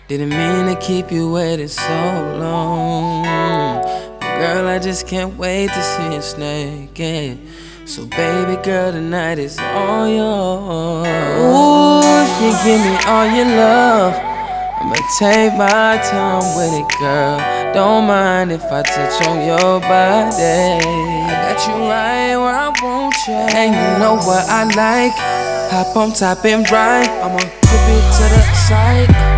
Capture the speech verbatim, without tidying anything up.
Didn't mean to keep you waiting so long. But girl, I just can't wait to see you naked. So baby girl, tonight is all yours. Ooh, if you give me all your love, I'ma take my time with it, girl. Don't mind if I touch on your body. I got you right where I want you, and you know what I like. Hop on top and ride, I'ma flip it to the side.